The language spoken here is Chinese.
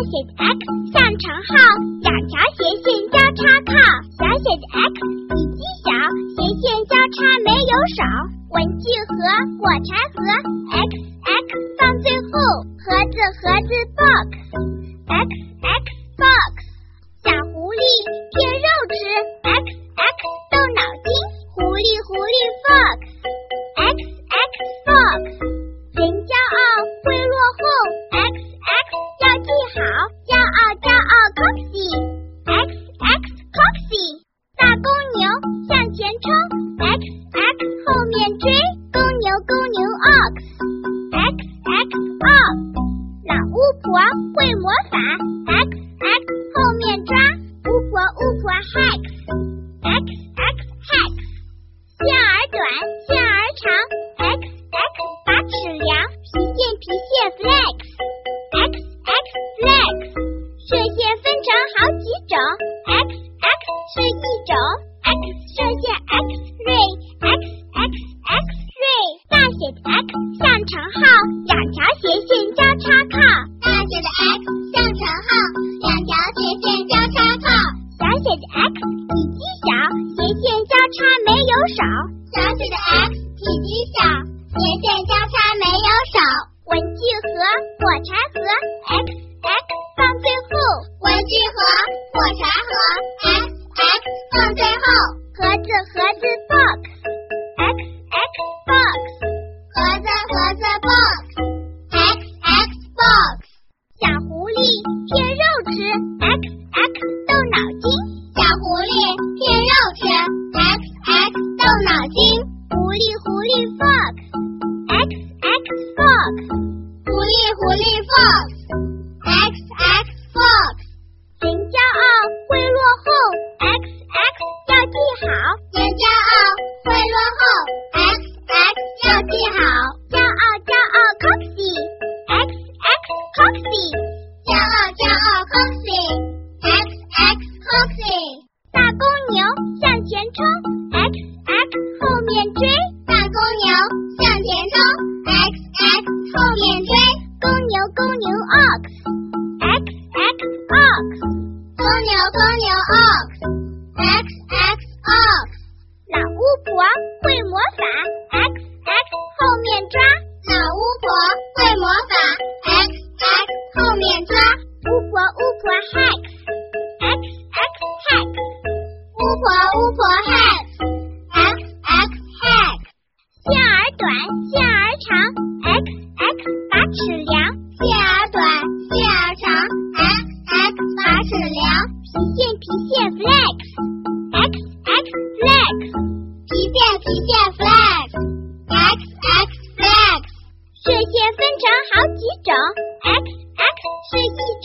写的 x 像长号，两条斜线交叉靠。小写的 x 体积小，斜线交叉没有少。文具盒、火柴盒 x x 放最后。盒子box x x box。小狐狸骗肉吃 x x 动脑筋。狐狸 fox x x fox。人骄傲会落后 x x 要记好。骄傲 coxy x x coxy。大公牛向前冲 x x 后面追。公牛 ox x x ox。老巫婆会魔法 x x 后面抓。巫婆 hex x x hex。线儿短线儿长 x x 把尺量。皮线 flex x x flex。射线分成好几种 x x 是一种 x 射线 x ray x x x ray。大写的 x 像长号，两条斜线交叉靠。 大写的 x 像长号，两条斜线交叉靠。 小写的 x 体积小，斜线交叉没有少。 小写的 x 体积小，斜线交叉没有少。 文具盒、火柴盒 x x 放最后。 文具盒、火柴盒 x x 放最后。 盒子box x x box。 盒子 box x x box。 小狐狸骗肉吃 x x 动脑筋。 小狐狸骗肉吃 x x 动脑筋。 狐狸 fox x x fox。 狐狸 fox x x fox。 人骄傲会落后 x x 要记好。 人骄傲会落后 x x 要记好。 骄傲 coxy x x coxy。 骄傲 coxy x x coxy。 大公牛向前冲 x x 后面追。 大公牛向前冲 x x 后面追。 公牛 ox x x ox。 公牛 ox x x ox。 老巫婆会魔法 x x 后面抓。 老巫婆会魔法 x x 后面抓。 巫婆 hex x x hex。 巫婆 hex x x hex。 线儿短线儿长 x x 把尺量。 线儿短线儿长 x x 把尺量。 皮线 flex x x flex。 皮线 flex x x flex。 射线分成好几种 x x 是一